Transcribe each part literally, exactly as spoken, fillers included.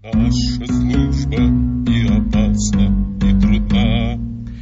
Наша служба и опасна, и трудна.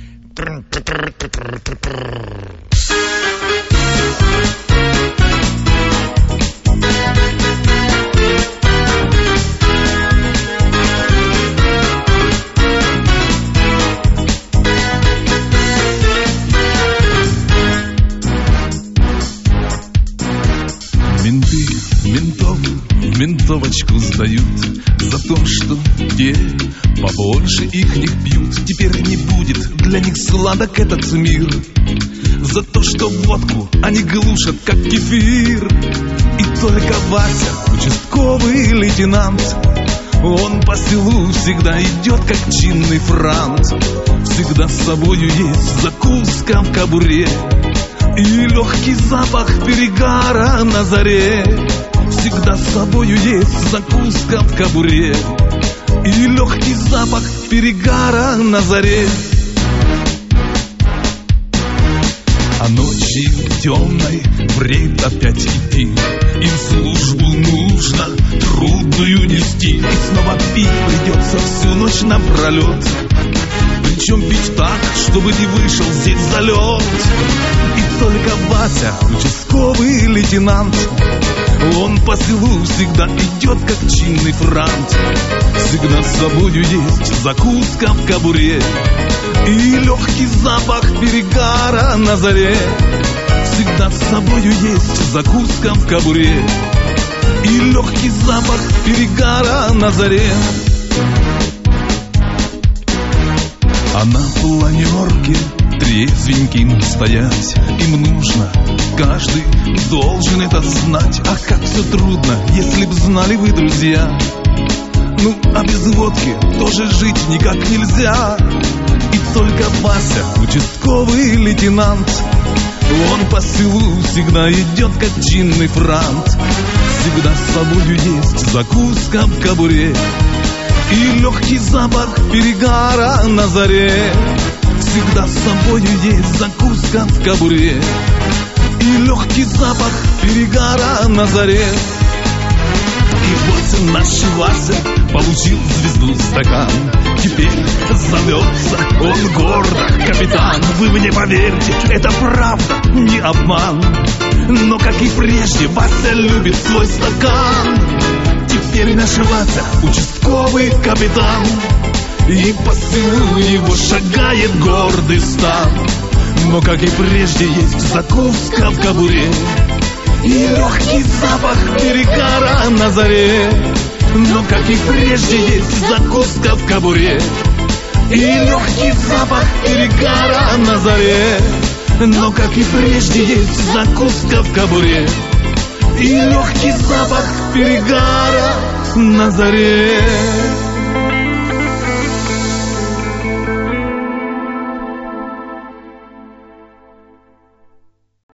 Менты ментов в ментовочку сдают за то, что те побольше их них пьют. Теперь не будет для них сладок этот мир, за то, что водку они глушат, как кефир. И только Вася, участковый лейтенант, он по селу всегда идет, как чинный франт. Всегда с собою есть закуска в кобуре и легкий запах перегара на заре. Всегда с собою есть закуска в кобуре и легкий запах перегара на заре. А ночью темной в рейд опять идти, им службу нужно трудную нести. И снова пить придется всю ночь напролет, причем пить так, чтобы не вышел здесь залет. И только Вася, участковый лейтенант, он по селу всегда идет, как чинный франт. Всегда с собою есть закуска в кобуре и легкий запах перегара на заре. Всегда с собою есть закуска в кобуре и легкий запах перегара на заре. А на планерке трезвеньким стоять им нужно, каждый должен это знать. Ах, как все трудно, если б знали вы, друзья. Ну, а без водки тоже жить никак нельзя. И только Вася, участковый лейтенант, он по селу всегда идет, как чинный франт. Всегда с собою есть закуска в кобуре и легкий запах перегара на заре. Всегда с собою есть закуска в кобуре и легкий запах перегара на заре. И вот наш Вася получил звезду стакан, теперь зовется он гордо капитан. Вы мне поверьте, это правда, не обман, но как и прежде Вася любит свой стакан. Теперь наш Вася участковый капитан, и по селу его шагает гордый стан. Но как и прежде есть закуска в кобуре и легкий запах перегара на заре. Но как и прежде есть закуска в кобуре и легкий запах перегара на заре. Но как и прежде есть закуска в кобуре и легкий запах перегара на заре.